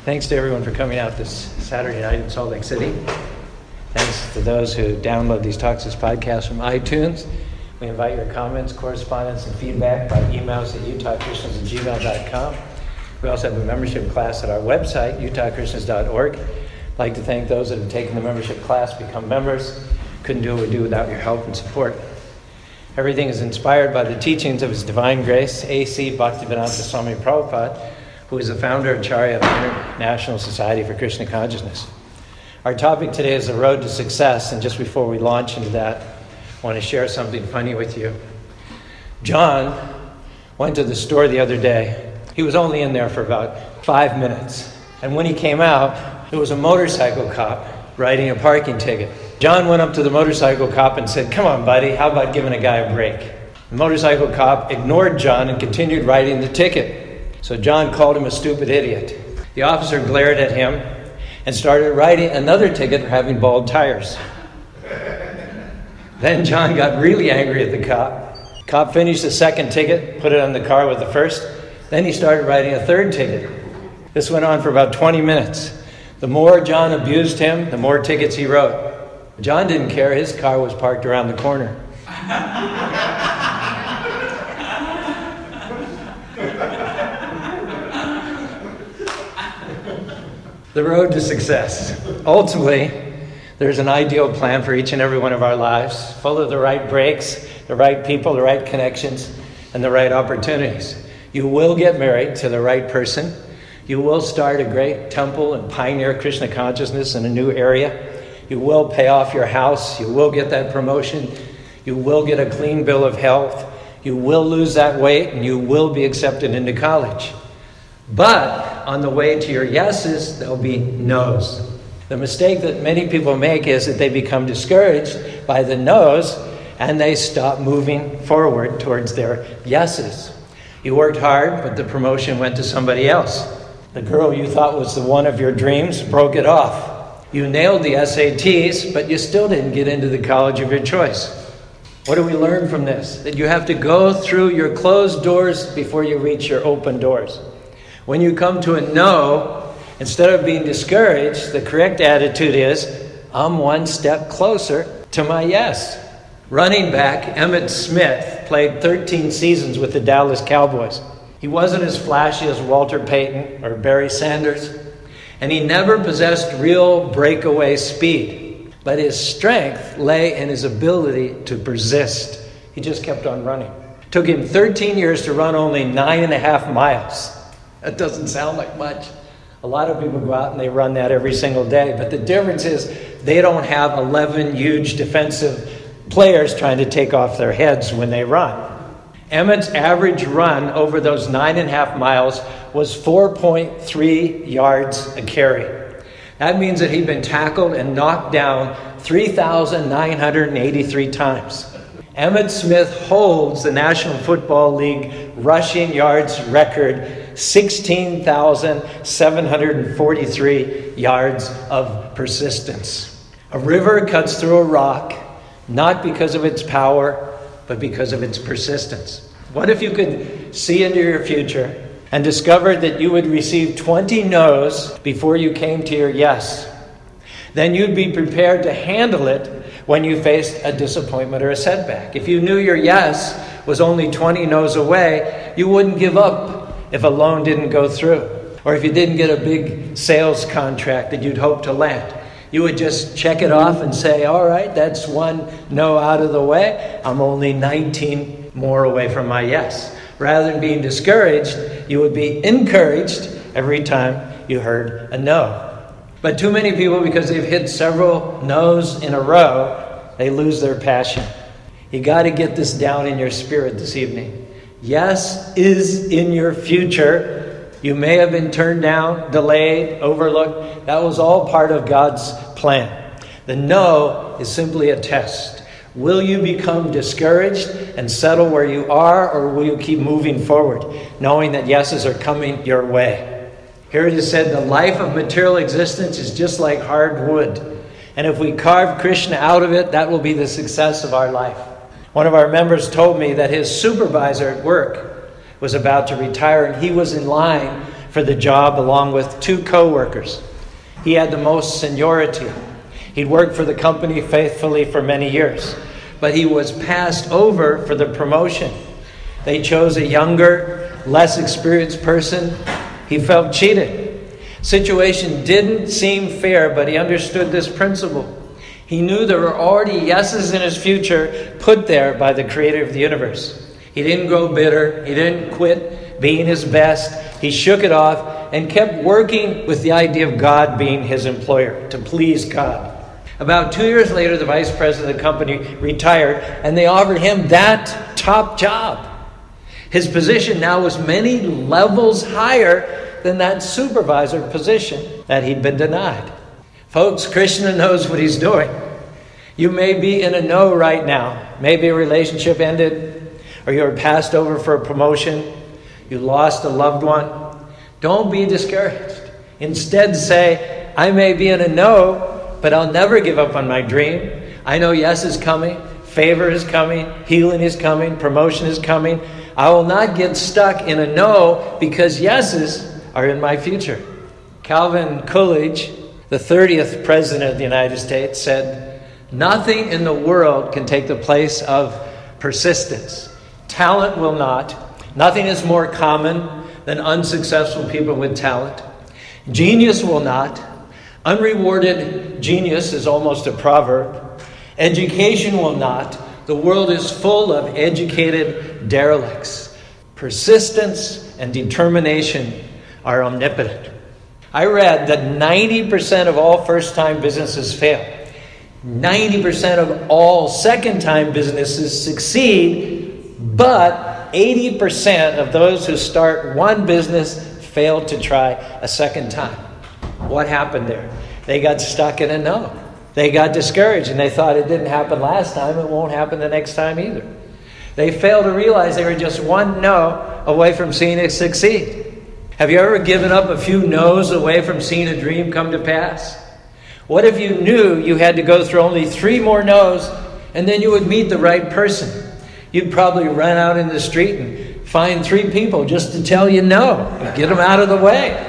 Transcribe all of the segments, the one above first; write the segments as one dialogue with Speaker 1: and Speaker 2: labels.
Speaker 1: Thanks to everyone for coming out this Saturday night in Salt Lake City. Thanks to those who download these talks as podcasts from iTunes. We invite your comments, correspondence, and feedback by emails at utahchristians@gmail.com. We also have a membership class at our website, utahchristians.org. I'd like to thank those that have taken the membership class, become members. Couldn't do what we do without your help and support. Everything is inspired by the teachings of His Divine Grace, A.C. Bhaktivedanta Swami Prabhupada, who is the founder and Acharya of the International Society for Krishna Consciousness. Our topic today is the road to success, and just before we launch into that, I want to share something funny with you. John went to the store the other day. He was only in there for about 5 minutes. And when he came out, there was a motorcycle cop writing a parking ticket. John went up to the motorcycle cop and said, "Come on, buddy, how about giving a guy a break?" The motorcycle cop ignored John and continued writing the ticket. So John called him a stupid idiot. The officer glared at him and started writing another ticket for having bald tires. Then John got really angry at the cop. Cop finished the second ticket, put it on the car with the first. Then he started writing a third ticket. This went on for about 20 minutes. The more John abused him, the more tickets he wrote. John didn't care. His car was parked around the corner. The road to success. Ultimately, there's an ideal plan for each and every one of our lives, full of the right breaks, the right people, the right connections, and the right opportunities. You will get married to the right person. You will start a great temple and pioneer Krishna consciousness in a new area. You will pay off your house. You will get that promotion. You will get a clean bill of health. You will lose that weight, and you will be accepted into college. But on the way to your yeses, there'll be no's. The mistake that many people make is that they become discouraged by the no's and they stop moving forward towards their yeses. You worked hard, but the promotion went to somebody else. The girl you thought was the one of your dreams broke it off. You nailed the SATs, but you still didn't get into the college of your choice. What do we learn from this? That you have to go through your closed doors before you reach your open doors. When you come to a no, instead of being discouraged, the correct attitude is, I'm one step closer to my yes. Running back Emmitt Smith played 13 seasons with the Dallas Cowboys. He wasn't as flashy as Walter Payton or Barry Sanders, and he never possessed real breakaway speed. But his strength lay in his ability to persist. He just kept on running. It took him 13 years to run only 9.5 miles. That doesn't sound like much. A lot of people go out and they run that every single day. But the difference is they don't have 11 huge defensive players trying to take off their heads when they run. Emmitt's average run over those 9.5 miles was 4.3 yards a carry. That means that he'd been tackled and knocked down 3,983 times. Emmitt Smith holds the National Football League rushing yards record, 16,743 yards of persistence. A river cuts through a rock, not because of its power, but because of its persistence. What if you could see into your future and discover that you would receive 20 no's before you came to your yes? Then you'd be prepared to handle it when you faced a disappointment or a setback. If you knew your yes was only 20 no's away, you wouldn't give up if a loan didn't go through, or if you didn't get a big sales contract that you'd hoped to land. You would just check it off and say, all right, that's one no out of the way. I'm only 19 more away from my yes. Rather than being discouraged, you would be encouraged every time you heard a no. But too many people, because they've hit several no's in a row, they lose their passion. You got to get this down in your spirit this evening. Yes is in your future. You may have been turned down, delayed, overlooked. That was all part of God's plan. The no is simply a test. Will you become discouraged and settle where you are, or will you keep moving forward, knowing that yeses are coming your way? Here it is said, the life of material existence is just like hard wood. And if we carve Krishna out of it, that will be the success of our life. One of our members told me that his supervisor at work was about to retire, and he was in line for for the job along with 2 co-workers. He had the most seniority. He'd worked for the company faithfully for many years, but he was passed over for the promotion. They chose a younger, less experienced person. He felt cheated. Situation didn't seem fair, but he understood this principle. He knew there were already yeses in his future put there by the creator of the universe. He didn't grow bitter. He didn't quit being his best. He shook it off and kept working with the idea of God being his employer, to please God. About 2 years later, the vice president of the company retired, and they offered him that top job. His position now was many levels higher than that supervisor position that he'd been denied. Folks, Krishna knows what he's doing. You may be in a no right now. Maybe a relationship ended, or you were passed over for a promotion. You lost a loved one. Don't be discouraged. Instead say, I may be in a no, but I'll never give up on my dream. I know yes is coming, favor is coming, healing is coming, promotion is coming. I will not get stuck in a no because yeses are in my future. Calvin Coolidge, the 30th president of the United States, said, nothing in the world can take the place of persistence. Talent will not. Nothing is more common than unsuccessful people with talent. Genius will not. Unrewarded genius is almost a proverb. Education will not. The world is full of educated derelicts. Persistence and determination are omnipotent. I read that 90% of all first-time businesses fail. 90% of all second-time businesses succeed, but 80% of those who start one business fail to try a second time. What happened there? They got stuck in a no. They got discouraged and they thought it didn't happen last time, it won't happen the next time either. They failed to realize they were just one no away from seeing it succeed. Have you ever given up a few no's away from seeing a dream come to pass? What if you knew you had to go through only 3 more no's and then you would meet the right person? You'd probably run out in the street and find 3 people just to tell you no and get them out of the way.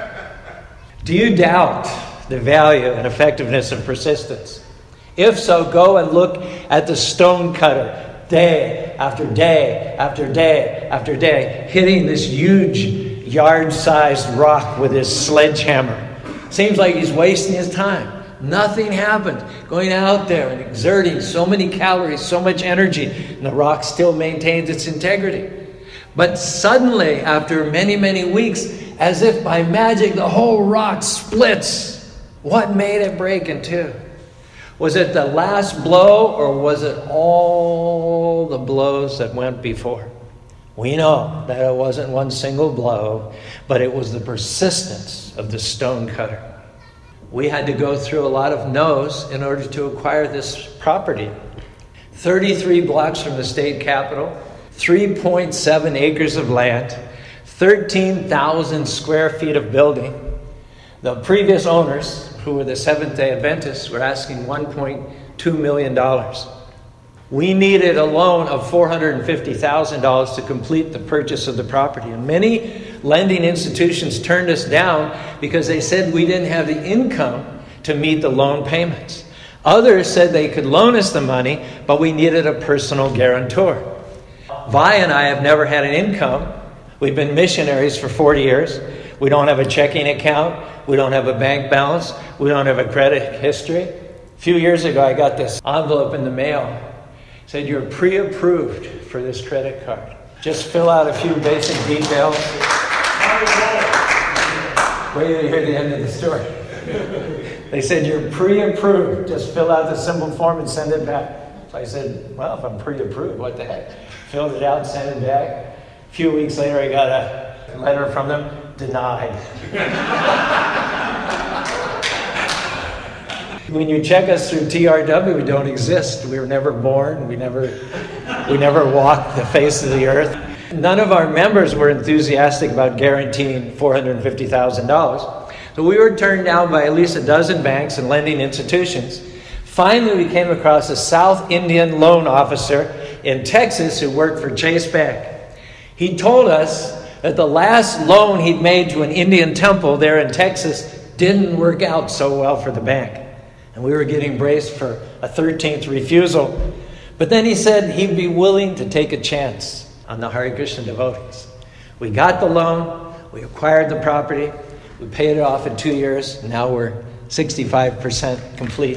Speaker 1: Do you doubt the value and effectiveness of persistence? If so, go and look at the stone cutter day after day after day after day, hitting this huge yard-sized rock with his sledgehammer. Seems like he's wasting his time. Nothing happened. Going out there and exerting so many calories, so much energy, and the rock still maintains its integrity. But suddenly, after many, many weeks, as if by magic, the whole rock splits. What made it break in 2? Was it the last blow, or was it all the blows that went before? We know that it wasn't one single blow, but it was the persistence of the stone cutter. We had to go through a lot of no's in order to acquire this property. 33 blocks from the state capitol, 3.7 acres of land, 13,000 square feet of building. The previous owners, who were the Seventh-day Adventists, were asking $1.2 million. We needed a loan of $450,000 to complete the purchase of the property. And many lending institutions turned us down because they said we didn't have the income to meet the loan payments. Others said they could loan us the money, but we needed a personal guarantor. Vi and I have never had an income. We've been missionaries for 40 years. We don't have a checking account. We don't have a bank balance. We don't have a credit history. A few years ago, I got this envelope in the mail. It said, you're pre-approved for this credit card. Just fill out a few basic details. Wait till you hear the end of the story. They said, you're pre-approved. Just fill out the simple form and send it back. So I said, well, if I'm pre-approved, what the heck? Filled it out, sent it back. A few weeks later, I got a letter from them. Denied. When you check us through TRW, we don't exist. We were never born. We never walked the face of the earth. None of our members were enthusiastic about guaranteeing $450,000. So we were turned down by at least a dozen banks and lending institutions. Finally, we came across a South Indian loan officer in Texas who worked for Chase Bank. He told us that the last loan he'd made to an Indian temple there in Texas didn't work out so well for the bank. And we were getting braced for a 13th refusal. But then he said he'd be willing to take a chance on the Hare Krishna devotees. We got the loan, we acquired the property, we paid it off in 2 years, and now we're 65% complete.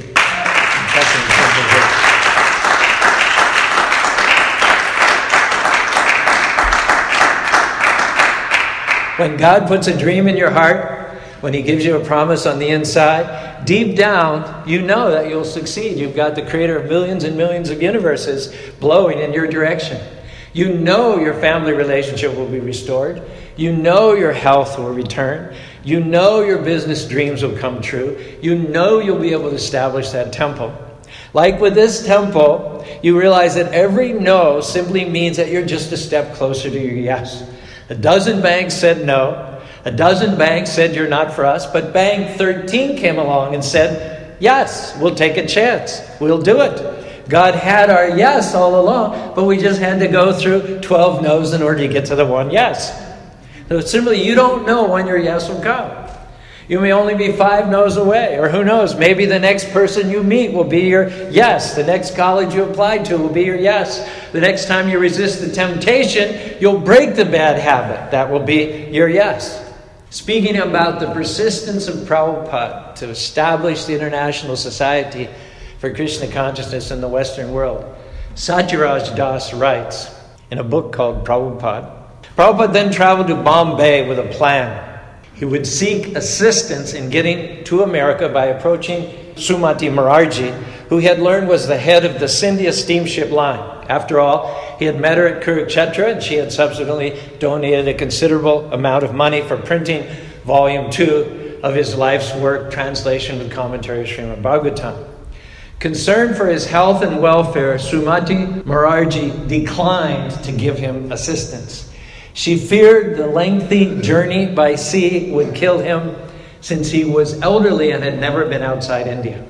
Speaker 1: When God puts a dream in your heart, when he gives you a promise on the inside, deep down, you know that you'll succeed. You've got the creator of millions and millions of universes blowing in your direction. You know your family relationship will be restored. You know your health will return. You know your business dreams will come true. You know you'll be able to establish that temple. Like with this temple, you realize that every no simply means that you're just a step closer to your yes. A dozen banks said no. A dozen banks said you're not for us. But Bank 13 came along and said, yes, we'll take a chance. We'll do it. God had our yes all along, but we just had to go through 12 no's in order to get to the one yes. So simply, you don't know when your yes will come. You may only be 5 no's away, or who knows, maybe the next person you meet will be your yes. The next college you apply to will be your yes. The next time you resist the temptation, you'll break the bad habit. That will be your yes. Speaking about the persistence of Prabhupada to establish the International Society for Krishna Consciousness in the Western world, Satyaraj Das writes in a book called Prabhupada. Prabhupada then traveled to Bombay with a plan. He would seek assistance in getting to America by approaching Sumati Morarji, who he had learned was the head of the Scindia steamship line. After all, he had met her at Kurukshetra, and she had subsequently donated a considerable amount of money for printing Volume 2 of his life's work, Translation with Commentary of Srimad Bhagavatam. Concerned for his health and welfare, Sumati Morarji declined to give him assistance. She feared the lengthy journey by sea would kill him, since he was elderly and had never been outside India.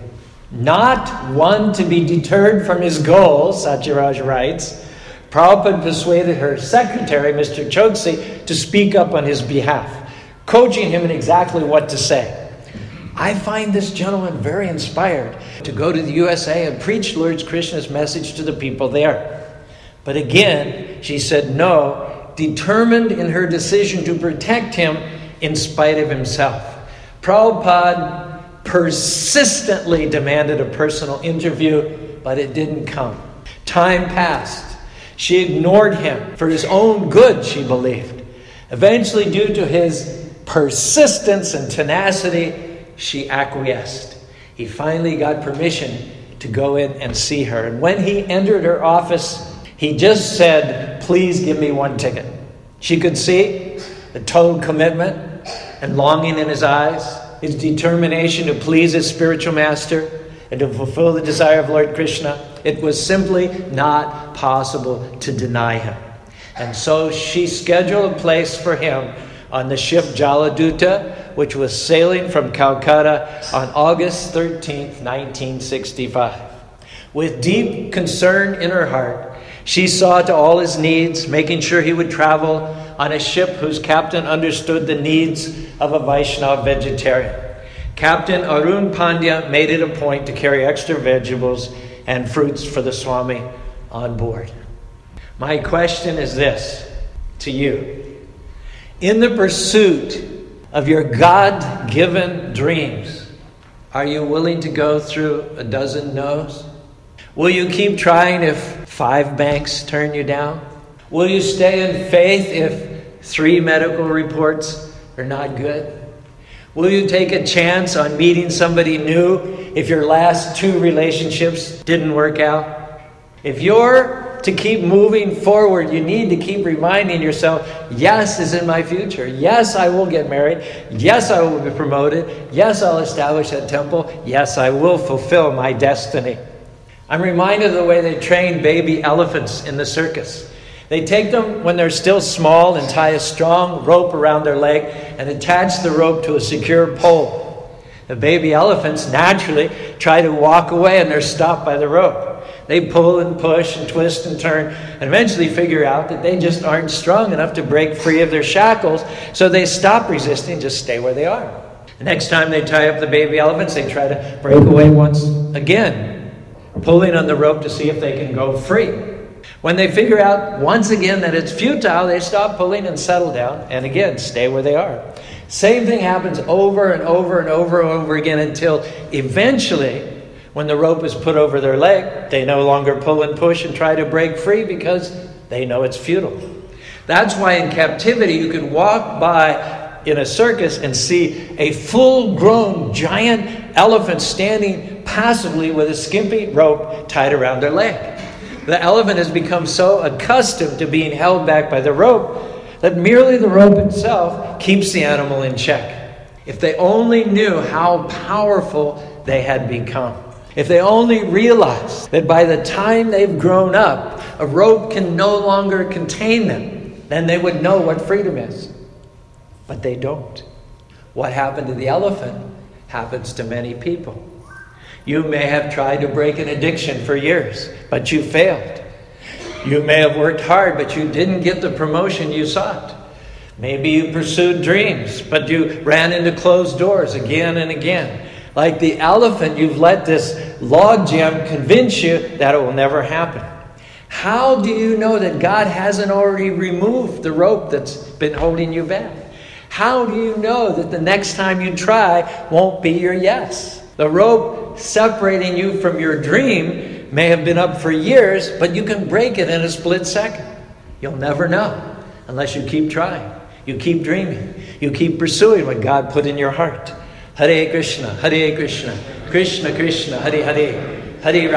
Speaker 1: Not one to be deterred from his goal, Satyaraj writes, Prabhupada persuaded her secretary, Mr. Choksi, to speak up on his behalf, coaching him in exactly what to say. I find this gentleman very inspired to go to the USA and preach Lord Krishna's message to the people there. But again, she said no, determined in her decision to protect him in spite of himself. Prabhupada persistently demanded a personal interview, but it didn't come. Time passed. She ignored him for his own good, she believed. Eventually, due to his persistence and tenacity, she acquiesced. He finally got permission to go in and see her. And when he entered her office, he just said, "Please give me one ticket." She could see the total commitment and longing in his eyes, his determination to please his spiritual master and to fulfill the desire of Lord Krishna. It was simply not possible to deny him. And so she scheduled a place for him on the ship Jaladuta, which was sailing from Calcutta on August 13th, 1965. With deep concern in her heart, she saw to all his needs, making sure he would travel on a ship whose captain understood the needs of a Vaishnava vegetarian. Captain Arun Pandya made it a point to carry extra vegetables and fruits for the Swami on board. My question is this to you. In the pursuit of your God-given dreams, are you willing to go through a dozen no's? Will you keep trying if 5 banks turn you down? Will you stay in faith if 3 medical reports are not good? Will you take a chance on meeting somebody new if your last 2 relationships didn't work out? If you're to keep moving forward, you need to keep reminding yourself, yes is in my future. Yes, I will get married. Yes, I will be promoted. Yes, I'll establish that temple. Yes, I will fulfill my destiny. I'm reminded of the way they train baby elephants in the circus. They take them when they're still small and tie a strong rope around their leg and attach the rope to a secure pole. The baby elephants naturally try to walk away and they're stopped by the rope. They pull and push and twist and turn and eventually figure out that they just aren't strong enough to break free of their shackles. So they stop resisting, just stay where they are. The next time they tie up the baby elephants, they try to break away once again, pulling on the rope to see if they can go free. When they figure out once again that it's futile, they stop pulling and settle down and again stay where they are. Same thing happens over and over and over and over again until eventually, when the rope is put over their leg, they no longer pull and push and try to break free because they know it's futile. That's why in captivity you could walk by in a circus and see a full-grown giant elephant standing passively with a skimpy rope tied around their leg. The elephant has become so accustomed to being held back by the rope that merely the rope itself keeps the animal in check. If they only knew how powerful they had become. If they only realized that by the time they've grown up, a rope can no longer contain them, then they would know what freedom is. But they don't. What happened to the elephant happens to many people. You may have tried to break an addiction for years, but you failed. You may have worked hard, but you didn't get the promotion you sought. Maybe you pursued dreams, but you ran into closed doors again and again. Like the elephant, you've let this logjam convince you that it will never happen. How do you know that God hasn't already removed the rope that's been holding you back? How do you know that the next time you try won't be your yes? The rope separating you from your dream may have been up for years, but you can break it in a split second. You'll never know unless you keep trying. You keep dreaming. You keep pursuing what God put in your heart. Hare Krishna, Krishna Krishna, Hare Hare, Hare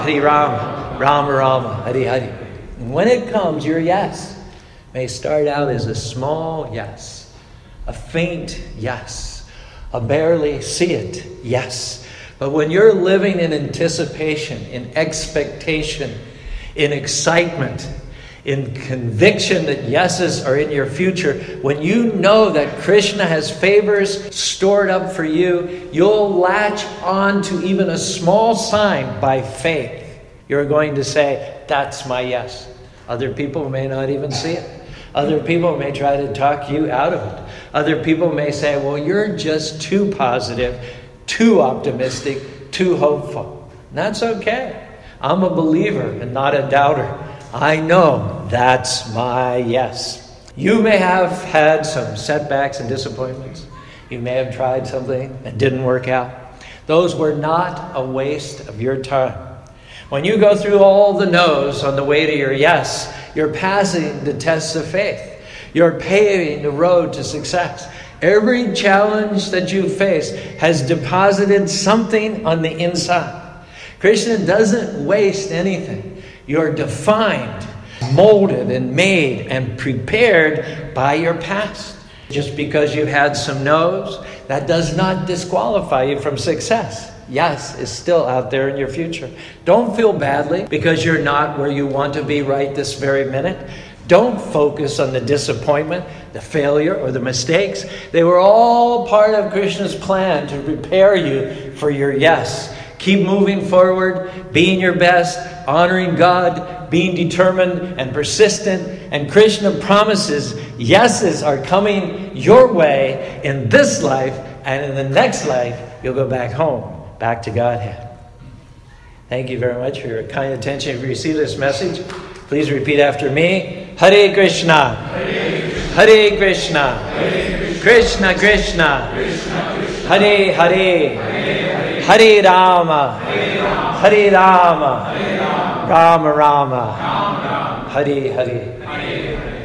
Speaker 1: Rama, Rama Rama, Hare Hare. And when it comes, your yes may start out as a small yes. A faint yes. A barely see it yes. But when you're living in anticipation, in expectation, in excitement, in conviction that yeses are in your future, when you know that Krishna has favors stored up for you, you'll latch on to even a small sign by faith. You're going to say, that's my yes. Other people may not even see it. Other people may try to talk you out of it. Other people may say, well, you're just too positive, too optimistic, too hopeful. And that's okay. I'm a believer and not a doubter. I know that's my yes. You may have had some setbacks and disappointments. You may have tried something that didn't work out. Those were not a waste of your time. When you go through all the no's on the way to your yes, you're passing the tests of faith. You're paving the road to success. Every challenge that you face has deposited something on the inside. Krishna doesn't waste anything. You're defined, molded, and made and prepared by your past. Just because you've had some no's, that does not disqualify you from success. Yes is still out there in your future. Don't feel badly because you're not where you want to be right this very minute. Don't focus on the disappointment, the failure, or the mistakes. They were all part of Krishna's plan to prepare you for your yes. Keep moving forward, being your best, honoring God, being determined and persistent. And Krishna promises yeses are coming your way in this life, and in the next life, you'll go back home. Back to Godhead. Thank you very much for your kind attention. If you receive this message, please repeat after me. Hare Krishna. Hare Krishna. Krishna Krishna. Hare Hare. Hare Rama. Hare Rama. Rama Rama. Hare Hare.